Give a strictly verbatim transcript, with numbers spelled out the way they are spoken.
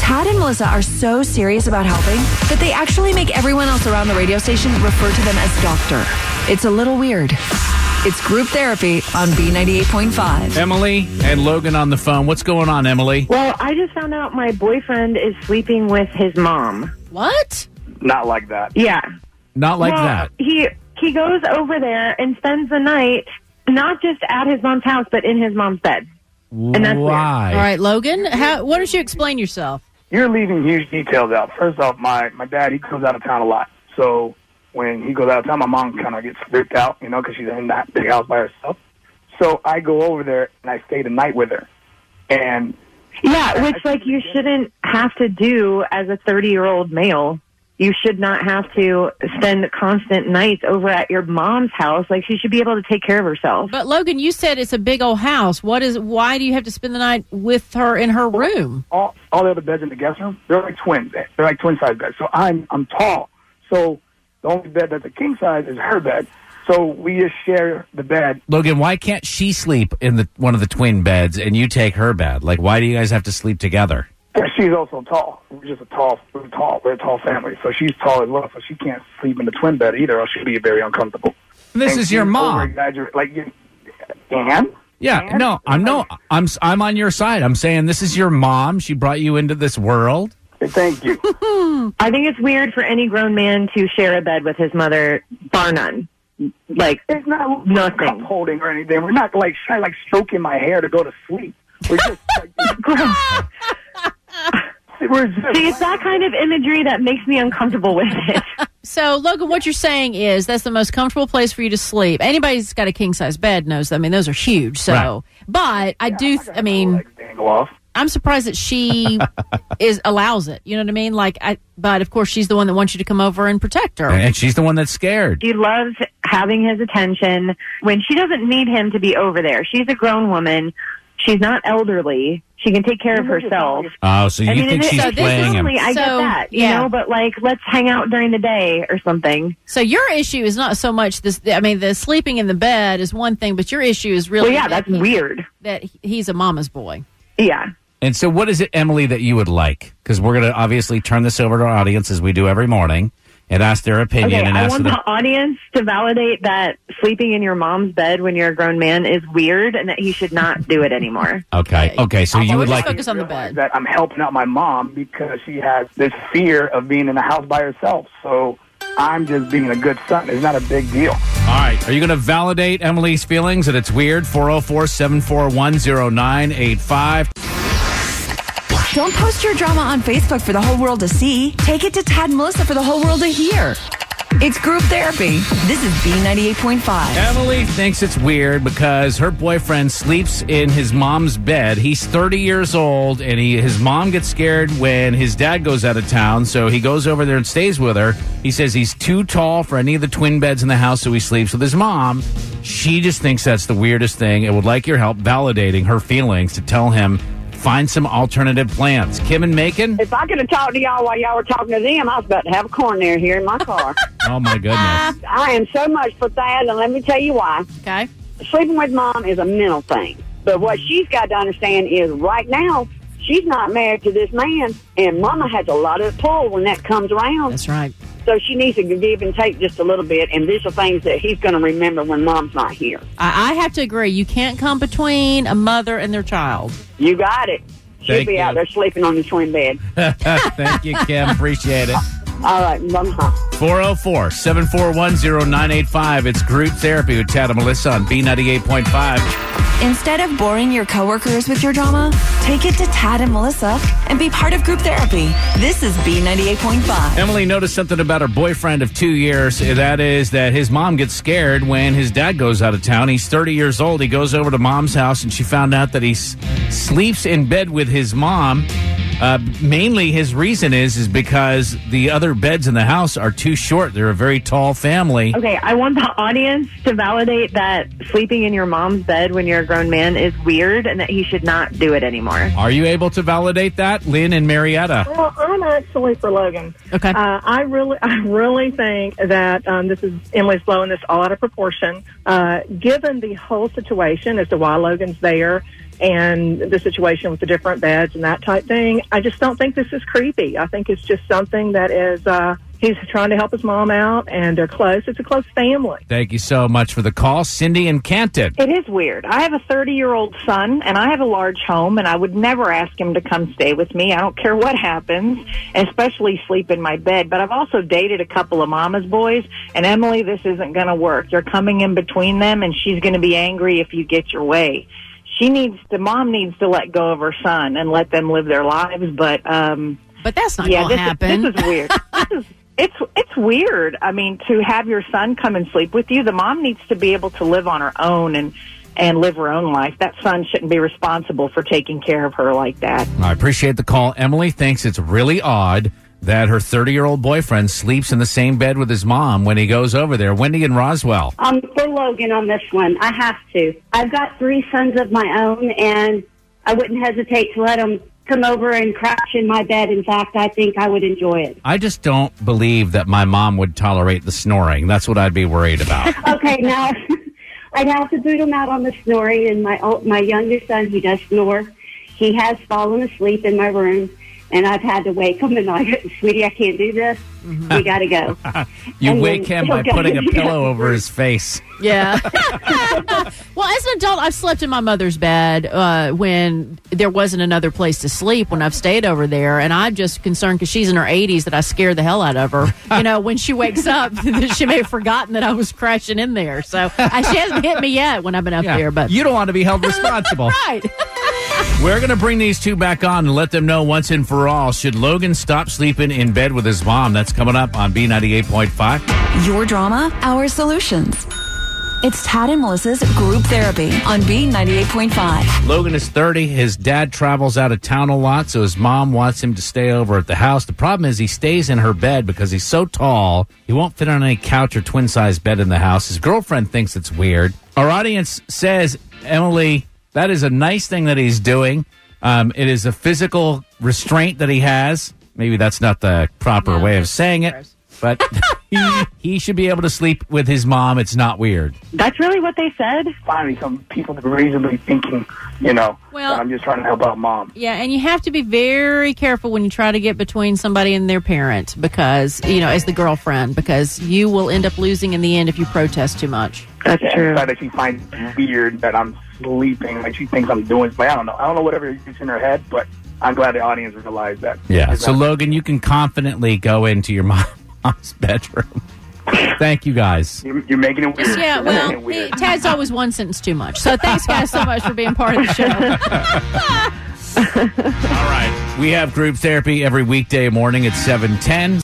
Tad and Melissa are so serious about helping that they actually make everyone else around the radio station refer to them as doctor. It's a little weird. It's group therapy on B ninety-eight point five. Emily and Logan on the phone. What's going on, Emily? Well, I just found out my boyfriend is sleeping with his mom. What? Not like that. Yeah. Not like well, that. He he goes over there and spends the night not just at his mom's house, but in his mom's bed. And that's Why? All right, Logan, how, why don't you explain yourself? You're leaving huge details out. First off, my, my dad, he goes out of town a lot. So when he goes out of town, my mom kind of gets freaked out, you know, because she's in that big house by herself. So I go over there and I stay the night with her. And Yeah, which, like, you shouldn't have to do as a thirty-year-old male. You should not have to spend constant nights over at your mom's house. Like, she should be able to take care of herself. But, Logan, you said it's a big old house. What is? Why do you have to spend the night with her in her room? all all the other beds in the guest room, they're like twins. They're like twin-size beds. So I'm I'm tall. So the only bed that's a king size is her bed. So we just share the bed. Logan, why can't she sleep in the one of the twin beds and you take her bed? Like, why do you guys have to sleep together? She's also tall. We're just a tall, we're tall, we're a tall family. So she's tall as well. So she can't sleep in the twin bed either, or she'll be very uncomfortable. This And is your she's mom. over-exaggerate- Like, you, Dan? Yeah, Dan? no, I'm no, I'm I'm on your side. I'm saying this is your mom. She brought you into this world. Thank you. I think it's weird for any grown man to share a bed with his mother, bar none. Like, It's not Nothing. cup holding or anything. We're not like shy, like stroking my hair to go to sleep. We're just like, gross. we're just See, it's that kind of imagery that makes me uncomfortable with it. So, Logan, what you're saying is that's the most comfortable place for you to sleep. Anybody who's got a king-size bed knows that. I mean, those are huge. So, Right. but I do, th- I mean, legs dangle off. I'm surprised that she is allows it. You know what I mean? Like, I, but of course, she's the one that wants you to come over and protect her. And she's the one that's scared. She loves having his attention when she doesn't need him to be over there. She's a grown woman. She's not elderly. She can take care of herself. Oh, so you I mean, think it is- she's so this playing is him? only- I get So, that, you yeah. know, but like, let's hang out during the day or something. So your issue is not so much this. I mean, the sleeping in the bed is one thing, but your issue is really Well, yeah, that that's he- weird. that he's a mama's boy. Yeah. And so what is it, Emily, that you would like? Because we're going to obviously turn this over to our audience as we do every morning and ask their opinion. Okay, and I ask want them. the audience to validate that sleeping in your mom's bed when you're a grown man is weird and that he should not do it anymore. Okay, okay, so you We'll would just like... focus on the Realize bed. that I'm helping out my mom because she has this fear of being in the house by herself. So I'm just being a good son. It's not a big deal. All right, are you going to validate Emily's feelings that it's weird? four oh four, seven four one, oh nine eight five. Don't post your drama on Facebook for the whole world to see. Take it to Tad and Melissa for the whole world to hear. It's group therapy. This is B ninety-eight point five. Emily thinks it's weird because her boyfriend sleeps in his mom's bed. He's thirty years old, and he his mom gets scared when his dad goes out of town, so he goes over there and stays with her. He says he's too tall for any of the twin beds in the house, so he sleeps with his mom. She just thinks that's the weirdest thing and would like your help validating her feelings to tell him, find some alternative plans. Kim and Macon? If I could have talked to y'all while y'all were talking to them, I was about to have a corner here in my car. Oh, my goodness. I am so much for that, and let me tell you why. Okay. Sleeping with mom is a mental thing. But what she's got to understand is right now, she's not married to this man, and mama has a lot of pull when that comes around. That's right. So she needs to give and take just a little bit, and these are things that he's going to remember when mom's not here. I, I have to agree. You can't come between a mother and their child. You got it. She'll Thank be you. out there sleeping on the twin bed. Thank you, Kim. Appreciate it. All right, bye-bye. four oh four, seven four one, oh nine eight five. It's group therapy with Tad and Melissa on B ninety-eight point five. Instead of boring your coworkers with your drama, take it to Tad and Melissa and be part of group therapy. This is B ninety-eight point five. Emily noticed something about her boyfriend of two years. That is that his mom gets scared when his dad goes out of town. He's thirty years old. He goes over to mom's house, and she found out that he s- sleeps in bed with his mom. Uh, mainly his reason is is because the other beds in the house are too short. They're a very tall family. Okay, I want the audience to validate that sleeping in your mom's bed when you're a grown man is weird and that he should not do it anymore. Are you able to validate that, Lynn and Marietta? Well, I'm actually for Logan. Okay. Uh, I really, I really think that um, this is Emily's blowing this all out of proportion. Uh, given the whole situation as to why Logan's there, and the situation with the different beds and that type thing. I just don't think this is creepy. I think it's just something that is, uh, he's trying to help his mom out, and they're close. It's a close family. Thank you so much for the call. Cindy in Canton. It is weird. I have a thirty-year-old son, and I have a large home, and I would never ask him to come stay with me. I don't care what happens, especially sleep in my bed. But I've also dated a couple of mama's boys, and Emily, this isn't going to work. You're coming in between them, and she's going to be angry if you get your way. She needs to, mom needs to let go of her son and let them live their lives, but... um But that's not yeah, going to this happen. Is, this is weird. this is, it's it's weird. I mean, to have your son come and sleep with you, the mom needs to be able to live on her own and, and live her own life. That son shouldn't be responsible for taking care of her like that. I appreciate the call. Emily thinks it's really odd that her thirty-year-old boyfriend sleeps in the same bed with his mom when he goes over there. Wendy and Roswell. Um, for Logan on this one, I have to. I've got three sons of my own, and I wouldn't hesitate to let them come over and crash in my bed. In fact, I think I would enjoy it. I just don't believe that my mom would tolerate the snoring. That's what I'd be worried about. Okay, now I'd have to boot him out on the snoring, and my old, my youngest son, he does snore. He has fallen asleep in my room, and I've had to wake him, and I go, sweetie, I can't do this. Mm-hmm. We got to go. You And wake then him by he'll go- putting a pillow over his face. Yeah. Well, as an adult, I've slept in my mother's bed uh, when there wasn't another place to sleep when I've stayed over there. And I'm just concerned because she's in her eighties that I scare the hell out of her. You know, when she wakes up, she may have forgotten that I was crashing in there. So I, she hasn't hit me yet when I've been up Yeah. there. But You don't want to be held responsible. right. We're going to bring these two back on and let them know once and for all. Should Logan stop sleeping in bed with his mom? That's coming up on B ninety-eight point five. Your drama, our solutions. It's Tad and Melissa's Group Therapy on B ninety-eight point five. Logan is thirty. His dad travels out of town a lot, so his mom wants him to stay over at the house. The problem is he stays in her bed because he's so tall, he won't fit on any couch or twin-size bed in the house. His girlfriend thinks it's weird. Our audience says, Emily, that is a nice thing that he's doing. Um, it is a physical restraint that he has. Maybe that's not the proper No, way of that's saying it, gross. but he, he should be able to sleep with his mom. It's not weird. That's really what they said? Finally, some people that are reasonably thinking, you know, Well- that I'm just trying to help out mom. Yeah, and you have to be very careful when you try to get between somebody and their parent because, you know, as the girlfriend, because you will end up losing in the end if you protest too much. That's And true. the fact that she finds it weird that I'm sleeping, like she thinks I'm doing something. I don't know. I don't know whatever is in her head, but I'm glad the audience realized that. Yeah. Is So, that- Logan, you can confidently go into your mom's bedroom. Thank you, guys. You're, you're making it weird. Yeah, You're making well, it weird. he- Tad's always one sentence too much. So thanks, guys, so much for being part of the show. All right. We have group therapy every weekday morning at seven ten.